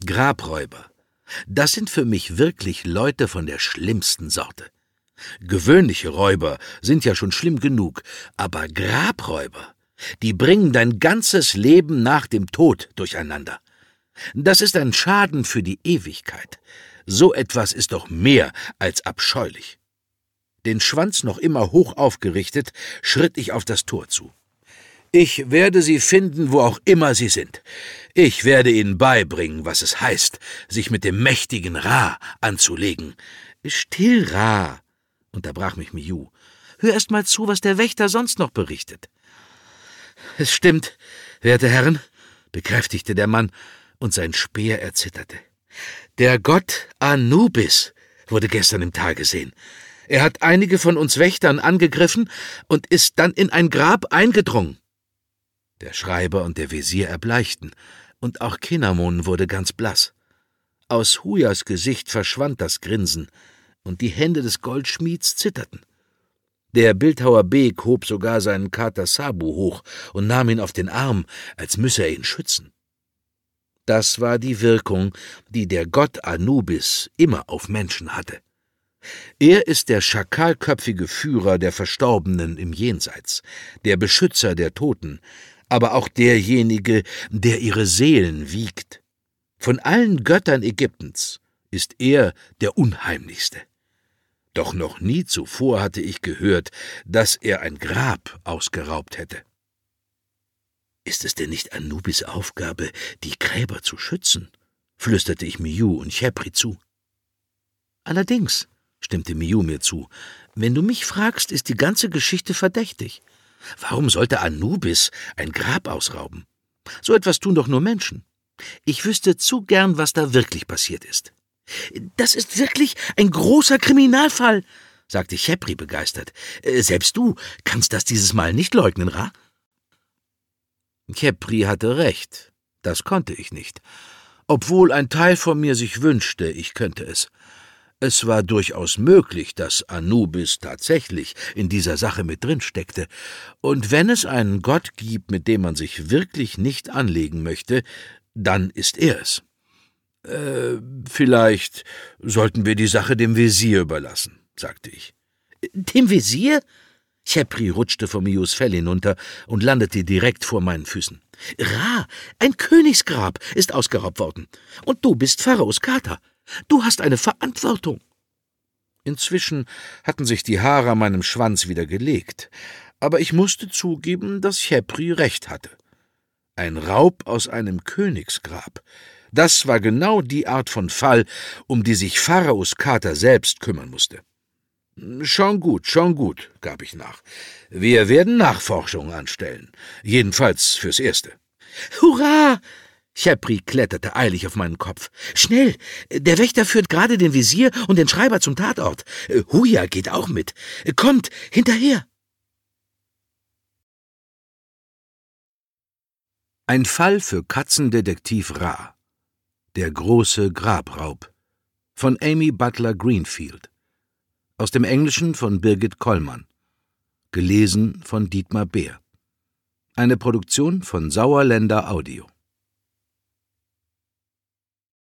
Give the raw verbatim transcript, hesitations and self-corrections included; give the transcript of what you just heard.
Grabräuber, das sind für mich wirklich Leute von der schlimmsten Sorte. Gewöhnliche Räuber sind ja schon schlimm genug, aber Grabräuber, die bringen dein ganzes Leben nach dem Tod durcheinander. Das ist ein Schaden für die Ewigkeit. So etwas ist doch mehr als abscheulich. Den Schwanz noch immer hoch aufgerichtet, schritt ich auf das Tor zu. Ich werde sie finden, wo auch immer sie sind. Ich werde ihnen beibringen, was es heißt, sich mit dem mächtigen Ra anzulegen. Still, Ra, unterbrach mich Miyu. Hör erst mal zu, was der Wächter sonst noch berichtet. Es stimmt, werte Herren, bekräftigte der Mann, und sein Speer erzitterte. Der Gott Anubis wurde gestern im Tal gesehen. Er hat einige von uns Wächtern angegriffen und ist dann in ein Grab eingedrungen. Der Schreiber und der Wesir erbleichten, und auch Kinnamon wurde ganz blass. Aus Huyas Gesicht verschwand das Grinsen, und die Hände des Goldschmieds zitterten. Der Bildhauer Beg hob sogar seinen Kater Sabu hoch und nahm ihn auf den Arm, als müsse er ihn schützen. Das war die Wirkung, die der Gott Anubis immer auf Menschen hatte. Er ist der schakalköpfige Führer der Verstorbenen im Jenseits, der Beschützer der Toten, aber auch derjenige, der ihre Seelen wiegt. Von allen Göttern Ägyptens ist er der unheimlichste. Doch noch nie zuvor hatte ich gehört, dass er ein Grab ausgeraubt hätte. »Ist es denn nicht Anubis Aufgabe, die Gräber zu schützen?« flüsterte ich Miyu und Chepri zu. »Allerdings«, stimmte Miyu mir zu, »wenn du mich fragst, ist die ganze Geschichte verdächtig. Warum sollte Anubis ein Grab ausrauben? So etwas tun doch nur Menschen. Ich wüsste zu gern, was da wirklich passiert ist.« »Das ist wirklich ein großer Kriminalfall«, sagte Chepri begeistert. »Selbst du kannst das dieses Mal nicht leugnen, Ra?« Chepri hatte recht, das konnte ich nicht, obwohl ein Teil von mir sich wünschte, ich könnte es. Es war durchaus möglich, dass Anubis tatsächlich in dieser Sache mit drin steckte, und wenn es einen Gott gibt, mit dem man sich wirklich nicht anlegen möchte, dann ist er es. Äh, vielleicht sollten wir die Sache dem Wesir überlassen, sagte ich. »Dem Wesir?« Chepri rutschte von Miyus Fell hinunter und landete direkt vor meinen Füßen. »Ra, ein Königsgrab ist ausgeraubt worden, und du bist Pharaos Kater. Du hast eine Verantwortung.« Inzwischen hatten sich die Haare an meinem Schwanz wieder gelegt, aber ich musste zugeben, dass Chepri recht hatte. Ein Raub aus einem Königsgrab, das war genau die Art von Fall, um die sich Pharaos Kater selbst kümmern musste. »Schon gut, schon gut«, gab ich nach. »Wir werden Nachforschungen anstellen, jedenfalls fürs Erste.« »Hurra!« Chepri kletterte eilig auf meinen Kopf. »Schnell! Der Wächter führt gerade den Wesir und den Schreiber zum Tatort. Huya geht auch mit. Kommt, hinterher!« Ein Fall für Katzendetektiv Ra. Der große Grabraub von Amy Butler Greenfield. Aus dem Englischen von Birgit Kollmann. Gelesen von Dietmar Beer. Eine Produktion von Sauerländer Audio.